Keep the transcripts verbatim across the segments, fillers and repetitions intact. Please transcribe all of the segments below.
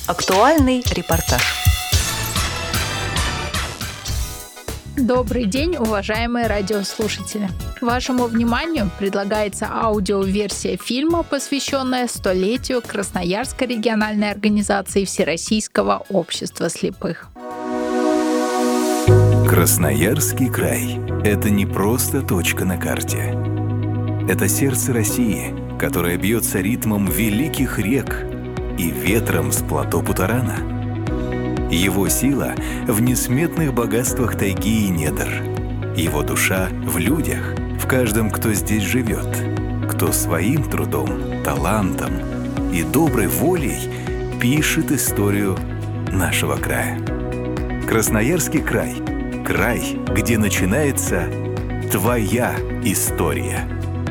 Актуальный репортаж. Добрый день, уважаемые радиослушатели! Вашему вниманию предлагается аудиоверсия фильма, посвященная столетию Красноярской региональной организации Всероссийского общества слепых. Красноярский край – это не просто точка на карте. Это сердце России, которое бьется ритмом великих рек и ветром с плато Путарана. Его сила в несметных богатствах тайги и недр. Его душа в людях, в каждом, кто здесь живет, кто своим трудом, талантом и доброй волей пишет историю нашего края. Красноярский край – край, где начинается твоя история.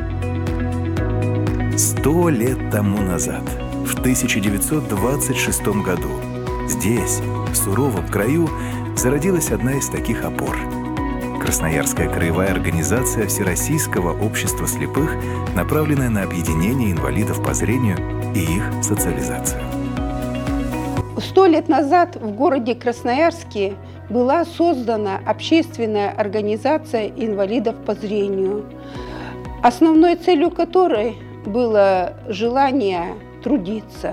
Сто лет тому назад, в тысяча девятьсот двадцать шестом году, здесь, в суровом краю, зародилась одна из таких опор. Красноярская краевая организация Всероссийского общества слепых, направленная на объединение инвалидов по зрению и их социализацию. Сто лет назад в городе Красноярске была создана общественная организация инвалидов по зрению, основной целью которой было желание трудиться.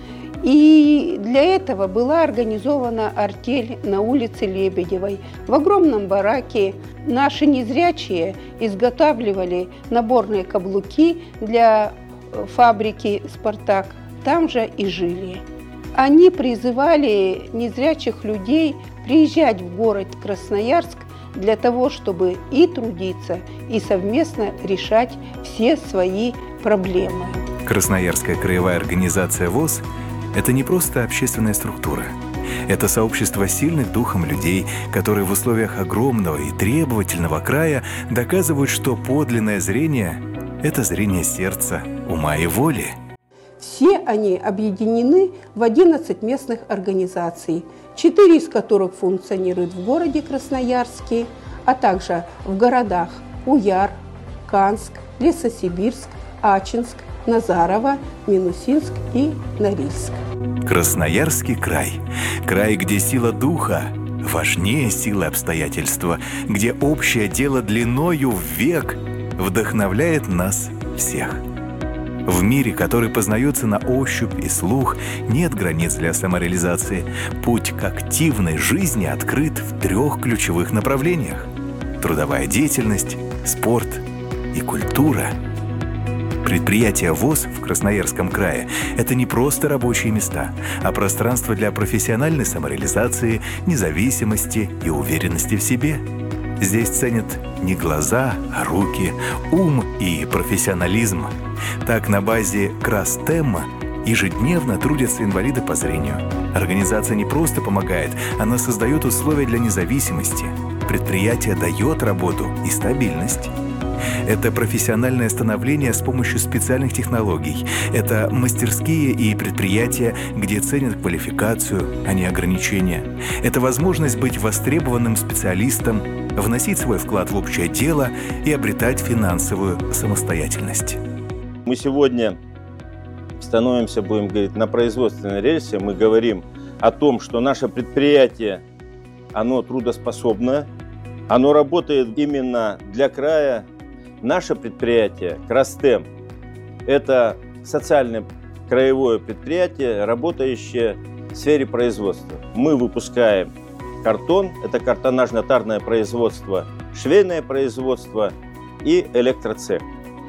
И для этого была организована артель на улице Лебедевой. В огромном бараке наши незрячие изготавливали наборные каблуки для фабрики «Спартак». Там же и жили. Они призывали незрячих людей приезжать в город Красноярск для того, чтобы и трудиться, и совместно решать все свои проблемы. Красноярская краевая организация ВОС – это не просто общественная структура. Это сообщество сильных духом людей, которые в условиях огромного и требовательного края доказывают, что подлинное зрение – это зрение сердца, ума и воли. Все они объединены в одиннадцать местных организаций, четыре из которых функционируют в городе Красноярске, а также в городах Уяр, Канск, Лесосибирск, Ачинск, Назарово, Минусинск и Норильск. Красноярский край. Край, где сила духа важнее силы обстоятельства, где общее дело длиною в век вдохновляет нас всех. В мире, который познается на ощупь и слух, нет границ для самореализации. Путь к активной жизни открыт в трех ключевых направлениях: трудовая деятельность, спорт и культура. Предприятия ВОС в Красноярском крае – это не просто рабочие места, а пространство для профессиональной самореализации, независимости и уверенности в себе. Здесь ценят не глаза, а руки, ум и профессионализм. Так, на базе Крастема ежедневно трудятся инвалиды по зрению. Организация не просто помогает, она создает условия для независимости. Предприятие дает работу и стабильность. Это профессиональное становление с помощью специальных технологий. Это мастерские и предприятия, где ценят квалификацию, а не ограничения. Это возможность быть востребованным специалистом, вносить свой вклад в общее дело и обретать финансовую самостоятельность. Мы сегодня становимся, будем говорить, на производственной рельсе. Мы говорим о том, что наше предприятие, оно трудоспособное, оно работает именно для края. Наше предприятие «Крастем» – это социальное краевое предприятие, работающее в сфере производства. Мы выпускаем картон, это картонажно-тарное производство, швейное производство и электроцех.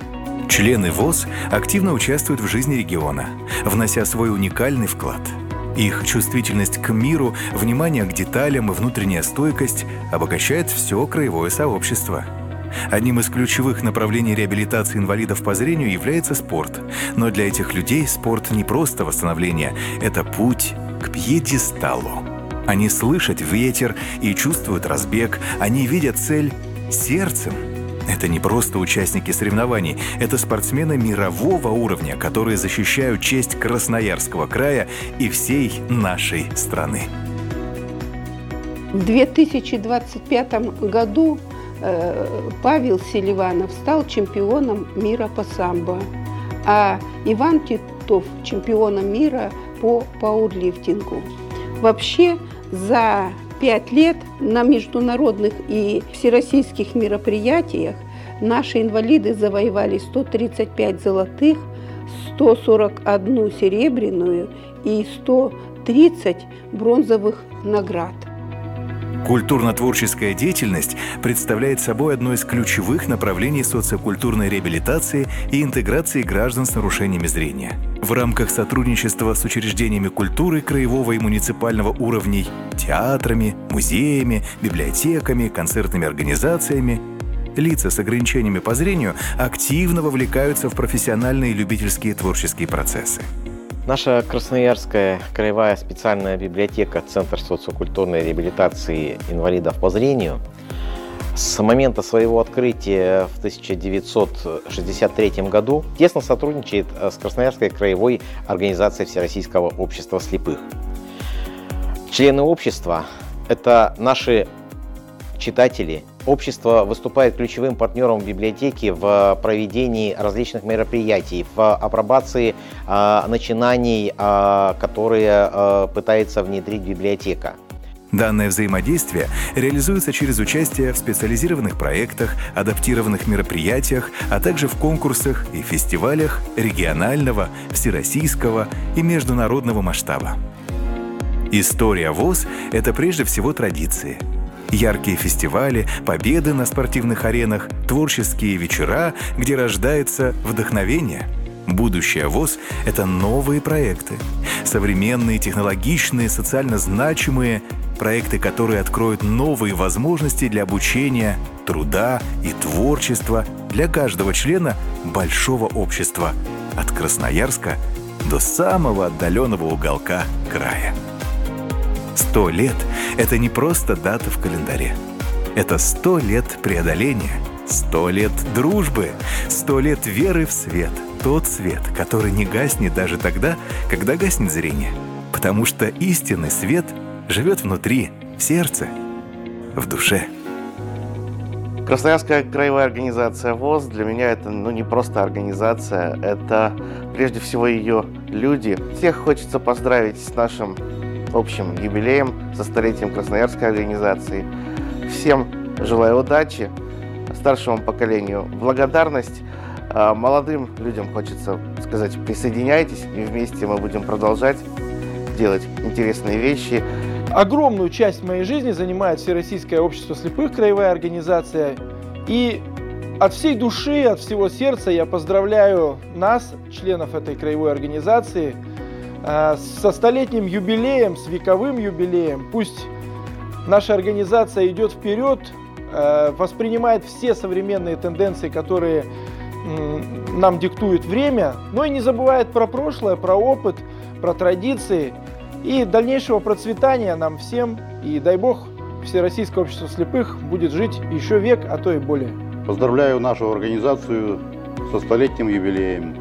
Члены ВОС активно участвуют в жизни региона, внося свой уникальный вклад. Их чувствительность к миру, внимание к деталям и внутренняя стойкость обогащает все краевое сообщество. Одним из ключевых направлений реабилитации инвалидов по зрению является спорт. Но для этих людей спорт не просто восстановление, это путь к пьедесталу. Они слышат ветер и чувствуют разбег, они видят цель сердцем. Это не просто участники соревнований, это спортсмены мирового уровня, которые защищают честь Красноярского края и всей нашей страны. В две тысячи двадцать пятом году Павел Селиванов стал чемпионом мира по самбо, а Иван болтов чемпионом мира по пауэрлифтингу. Вообще за пять лет на международных и всероссийских мероприятиях наши инвалиды завоевали сто тридцать пять золотых, сто сорок одну серебряную и сто тридцать бронзовых наград. Культурно-творческая деятельность представляет собой одно из ключевых направлений социокультурной реабилитации и интеграции граждан с нарушениями зрения. В рамках сотрудничества с учреждениями культуры краевого и муниципального уровней, театрами, музеями, библиотеками, концертными организациями, лица с ограничениями по зрению активно вовлекаются в профессиональные и любительские творческие процессы. Наша Красноярская краевая специальная библиотека Центр социокультурной реабилитации инвалидов по зрению с момента своего открытия в тысяча девятьсот шестьдесят третьем году тесно сотрудничает с Красноярской краевой организацией Всероссийского общества слепых. Члены общества – это наши читатели. Общество выступает ключевым партнером библиотеки в проведении различных мероприятий, в апробации э, начинаний, э, которые э, пытается внедрить библиотека. Данное взаимодействие реализуется через участие в специализированных проектах, адаптированных мероприятиях, а также в конкурсах и фестивалях регионального, всероссийского и международного масштаба. История ВОС – это прежде всего традиции. Яркие фестивали, победы на спортивных аренах, творческие вечера, где рождается вдохновение. Будущее ВОС – это новые проекты. Современные, технологичные, социально значимые проекты, которые откроют новые возможности для обучения, труда и творчества для каждого члена большого общества, от Красноярска до самого отдаленного уголка края. Сто лет – это не просто дата в календаре. Это сто лет преодоления, сто лет дружбы, сто лет веры в свет. Тот свет, который не гаснет даже тогда, когда гаснет зрение. Потому что истинный свет живет внутри, в сердце, в душе. Красноярская краевая организация ВОС для меня это ну, не просто организация, это прежде всего ее люди. Всех хочется поздравить с нашим общим юбилеем, со столетием Красноярской организации. Всем желаю удачи, старшему поколению благодарность, а молодым людям хочется сказать: присоединяйтесь, и вместе мы будем продолжать делать интересные вещи. Огромную часть моей жизни занимает Всероссийское общество слепых, краевая организация. И от всей души, от всего сердца я поздравляю нас, членов этой краевой организации, со столетним юбилеем, с вековым юбилеем. Пусть наша организация идет вперед, воспринимает все современные тенденции, которые нам диктует время, но и не забывает про прошлое, про опыт, про традиции и дальнейшего процветания нам всем. И дай Бог, Всероссийское общество слепых будет жить еще век, а то и более. Поздравляю нашу организацию со столетним юбилеем.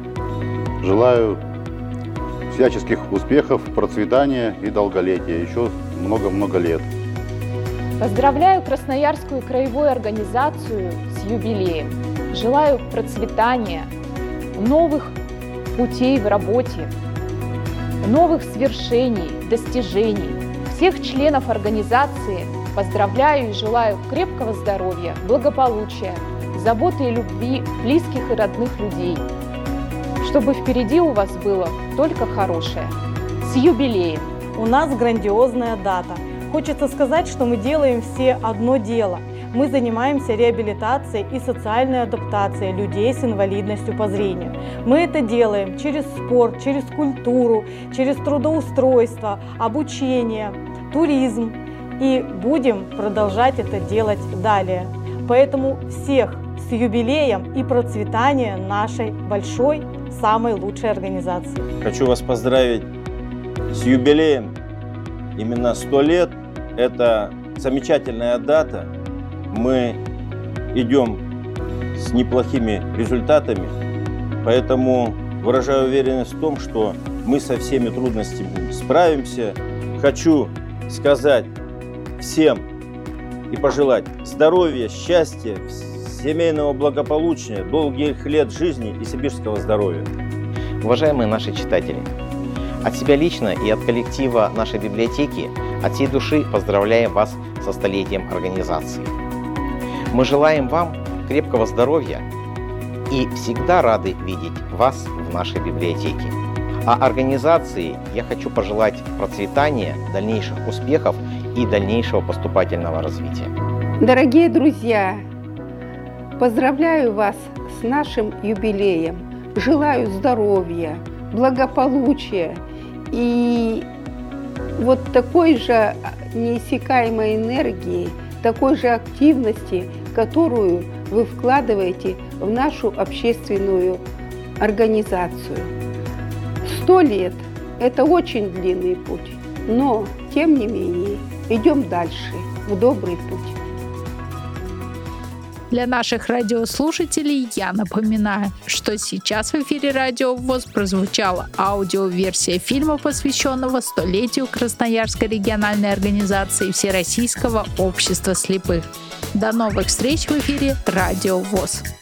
Желаю всяческих успехов, процветания и долголетия. Еще много-много лет. Поздравляю Красноярскую краевую организацию с юбилеем. Желаю процветания, новых путей в работе, новых свершений, достижений. Всех членов организации поздравляю и желаю крепкого здоровья, благополучия, заботы и любви близких и родных людей. Чтобы впереди у вас было только хорошее. С юбилеем! У нас грандиозная дата. Хочется сказать, что мы делаем все одно дело. Мы занимаемся реабилитацией и социальной адаптацией людей с инвалидностью по зрению. Мы это делаем через спорт, через культуру, через трудоустройство, обучение, туризм. И будем продолжать это делать далее. Поэтому всех с юбилеем и процветанием нашей большой, самой лучшей организации. Хочу вас поздравить с юбилеем. Именно сто лет – это замечательная дата. Мы идем с неплохими результатами, поэтому выражаю уверенность в том, что мы со всеми трудностями справимся. Хочу сказать всем и пожелать здоровья, счастья, семейного благополучия, долгих лет жизни и сибирского здоровья. Уважаемые наши читатели, от себя лично и от коллектива нашей библиотеки от всей души поздравляем вас со столетием организации. Мы желаем вам крепкого здоровья и всегда рады видеть вас в нашей библиотеке. А организации я хочу пожелать процветания, дальнейших успехов и дальнейшего поступательного развития. Дорогие друзья, поздравляю вас с нашим юбилеем. Желаю здоровья, благополучия и вот такой же неиссякаемой энергии, такой же активности, которую вы вкладываете в нашу общественную организацию. Сто лет – это очень длинный путь, но, тем не менее, идем дальше, в добрый путь. Для наших радиослушателей я напоминаю, что сейчас в эфире Радио ВОС прозвучала аудиоверсия фильма, посвященного столетию Красноярской региональной организации Всероссийского общества слепых. До новых встреч в эфире Радио ВОС.